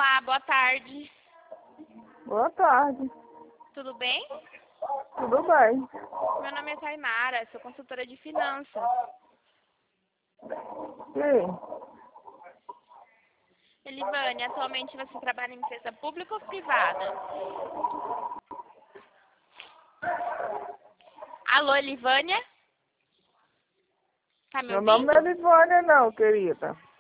Olá, boa tarde. Boa tarde. Tudo bem? Tudo bem? Meu nome é Taimara, sou consultora de finanças. Sim. Elivânia, atualmente você trabalha em empresa pública ou privada? Alô, Elivânia? Tá me Meu nome ouvindo? não é Livânia, não, querida.